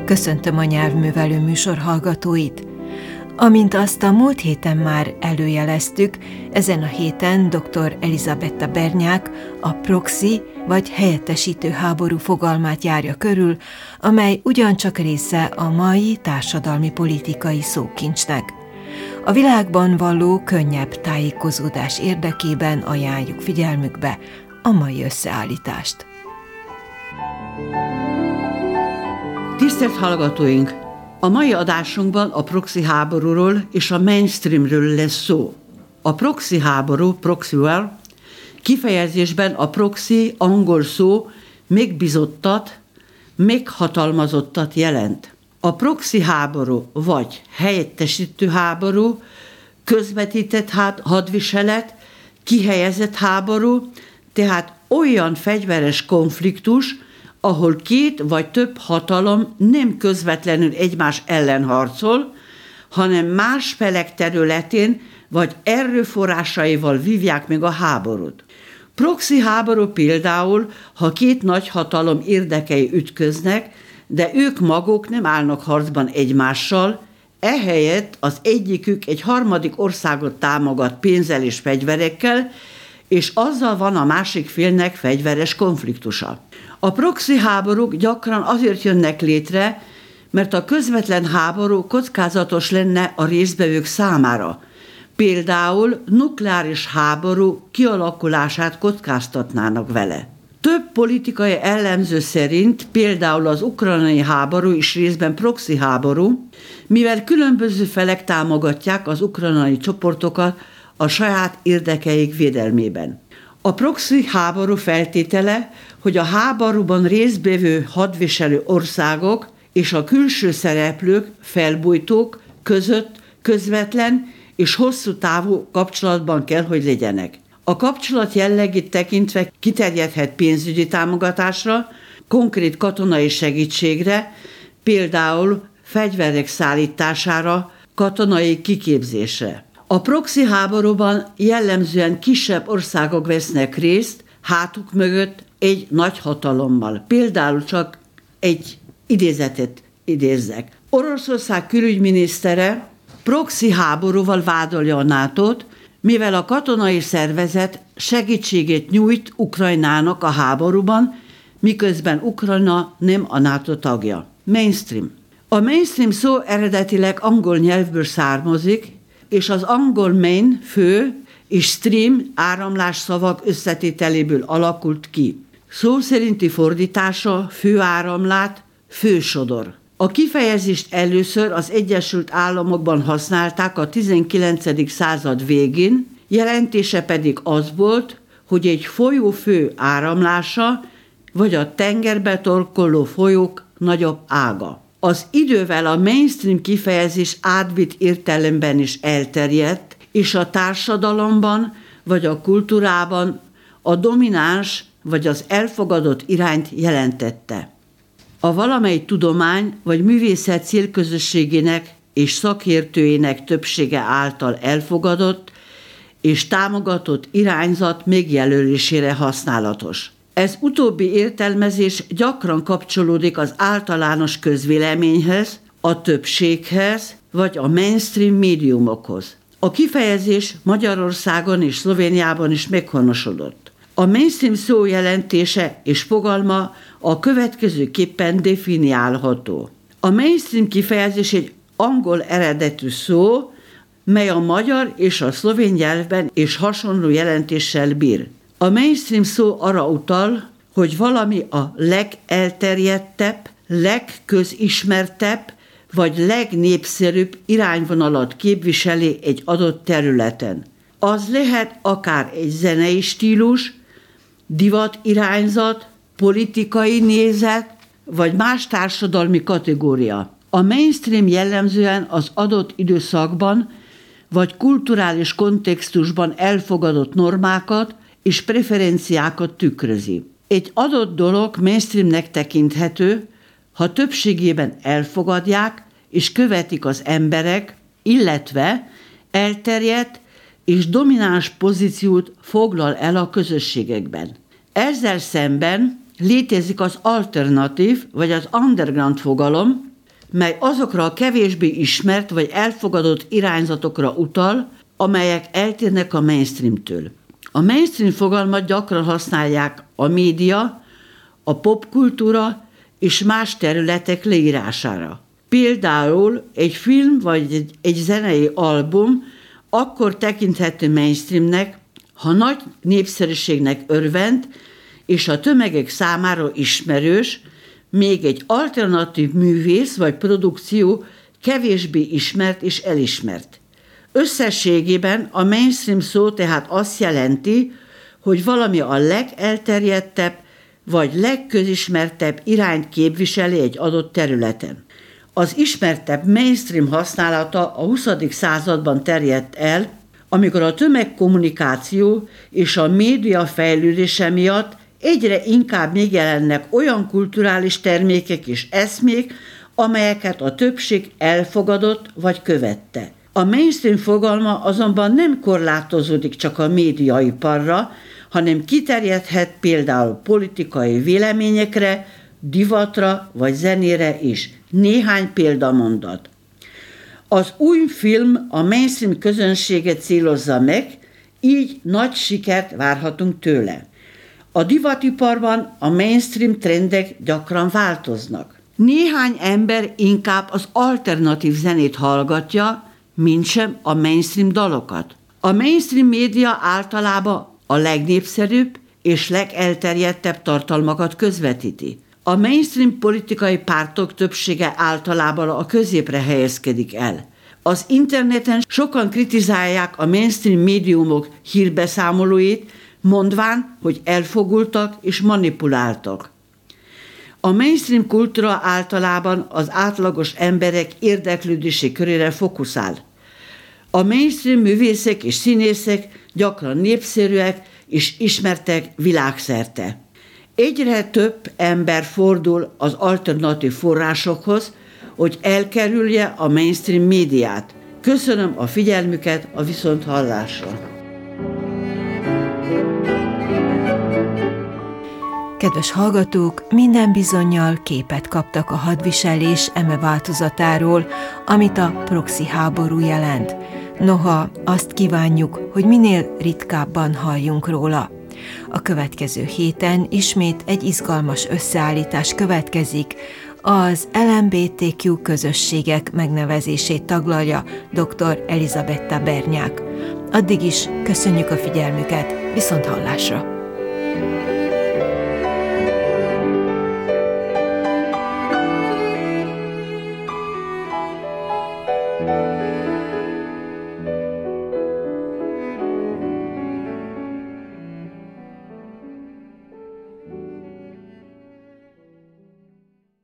Köszöntöm a nyelvművelő műsor hallgatóit! Amint azt a múlt héten már előjeleztük, ezen a héten dr. Elizabetta Bernyák a proxy vagy helyettesítő háború fogalmát járja körül, amely ugyancsak része a mai társadalmi politikai szókincsnek. A világban való könnyebb tájékozódás érdekében ajánljuk figyelmükbe a mai összeállítást. Tisztelt hallgatóink! A mai adásunkban a proxy háborúról és a mainstreamről lesz szó. A proxy háború, proxy war, kifejezésben a proxy angol szó megbízottat, meghatalmazottat jelent. A proxy háború vagy helyettesítő háború, közvetített hadviselet, kihelyezett háború, tehát olyan fegyveres konfliktus, ahol két vagy több hatalom nem közvetlenül egymás ellen harcol, hanem más felek területén vagy erőforrásaival vívják meg a háborút. Proxy háború például, ha két nagyhatalom érdekei ütköznek, de ők maguk nem állnak harcban egymással, ehelyett az egyikük egy harmadik országot támogat pénzzel és fegyverekkel, és azzal van a másik félnek fegyveres konfliktusa. A proxy háborúk gyakran azért jönnek létre, mert a közvetlen háború kockázatos lenne a résztvevők számára. Például nukleáris háború kialakulását kockáztatnának vele. Több politikai elemző szerint például az ukrajnai háború is részben proxy háború, mivel különböző felek támogatják az ukrajnai csoportokat a saját érdekeik védelmében. A proxy háború feltétele, hogy a háborúban résztvevő hadviselő országok és a külső szereplők, felbujtók között közvetlen és hosszú távú kapcsolatban kell, hogy legyenek. A kapcsolat jellegét tekintve kiterjedhet pénzügyi támogatásra, konkrét katonai segítségre, például fegyverek szállítására, katonai kiképzésre. A proxy háborúban jellemzően kisebb országok vesznek részt, hátuk mögött egy nagy hatalommal. Például csak egy idézetet idézzek. Oroszország külügyminisztere proxy háborúval vádolja a NATO-t, mivel a katonai szervezet segítségét nyújt Ukrajnának a háborúban, miközben Ukrajna nem a NATO tagja. Mainstream. A mainstream szó eredetileg angol nyelvből származik, és az angol main, fő, és stream, áramlás szavak összetételéből alakult ki. Szó szerinti fordítása főáramlát, fősodor. A kifejezést először az Egyesült Államokban használták a 19. század végén, jelentése pedig az volt, hogy egy folyó fő áramlása, vagy a tengerbe torkolló folyók nagyobb ága. Az idővel a mainstream kifejezés átvitt értelemben is elterjedt, és a társadalomban vagy a kultúrában a domináns vagy az elfogadott irányt jelentette. A valamely tudomány vagy művészet célközösségének és szakértőinek többsége által elfogadott és támogatott irányzat megjelölésére használatos. Ez utóbbi értelmezés gyakran kapcsolódik az általános közvéleményhez, a többséghez vagy a mainstream médiumokhoz. A kifejezés Magyarországon és Szlovéniában is meghonosodott. A mainstream szó jelentése és fogalma a következőképpen definiálható. A mainstream kifejezés egy angol eredetű szó, mely a magyar és a szlovén nyelvben és hasonló jelentéssel bír. A mainstream szó arra utal, hogy valami a legelterjedtebb, legközismertebb vagy legnépszerűbb irányvonalat képviseli egy adott területen. Az lehet akár egy zenei stílus, divatirányzat, politikai nézet, vagy más társadalmi kategória. A mainstream jellemzően az adott időszakban vagy kulturális kontextusban elfogadott normákat és preferenciákat tükrözi. Egy adott dolog mainstreamnek tekinthető, ha többségében elfogadják és követik az emberek, illetve elterjedt és domináns pozíciót foglal el a közösségekben. Ezzel szemben létezik az alternatív vagy az underground fogalom, mely azokra a kevésbé ismert vagy elfogadott irányzatokra utal, amelyek eltérnek a mainstreamtől. A mainstream fogalmat gyakran használják a média, a popkultúra és más területek leírására. Például egy film vagy egy zenei album akkor tekinthető mainstreamnek, ha nagy népszerűségnek örvend, és a tömegek számára ismerős, még egy alternatív művész vagy produkció kevésbé ismert és elismert. Összességében a mainstream szó tehát azt jelenti, hogy valami a legelterjedtebb vagy legközismertebb irányt képviseli egy adott területen. Az ismertebb mainstream használata a 20. században terjedt el, amikor a tömegkommunikáció és a média fejlődése miatt egyre inkább megjelennek olyan kulturális termékek és eszmék, amelyeket a többség elfogadott vagy követte. A mainstream fogalma azonban nem korlátozódik csak a médiaiparra, hanem kiterjedhet például politikai véleményekre, divatra vagy zenére is. Néhány példamondat. Az új film a mainstream közönséget célozza meg, így nagy sikert várhatunk tőle. A divatiparban a mainstream trendek gyakran változnak. Néhány ember inkább az alternatív zenét hallgatja, mintsem a mainstream dalokat. A mainstream média általában a legnépszerűbb és legelterjedtebb tartalmakat közvetíti. A mainstream politikai pártok többsége általában a középre helyezkedik el. Az interneten sokan kritizálják a mainstream médiumok hírbeszámolóit, mondván, hogy elfogultak és manipuláltak. A mainstream kultúra általában az átlagos emberek érdeklődési körére fókuszál. A mainstream művészek és színészek gyakran népszerűek és ismertek világszerte. Egyre több ember fordul az alternatív forrásokhoz, hogy elkerülje a mainstream médiát. Köszönöm a figyelmüket, a viszonthallásra! Kedves hallgatók, minden bizonnyal képet kaptak a hadviselés eme változatáról, amit a proxy háború jelent. Noha azt kívánjuk, hogy minél ritkábban halljunk róla. A következő héten ismét egy izgalmas összeállítás következik, az LMBTQ közösségek megnevezését taglalja dr. Elizabetta Bernyák. Addig is köszönjük a figyelmüket, viszonthallásra!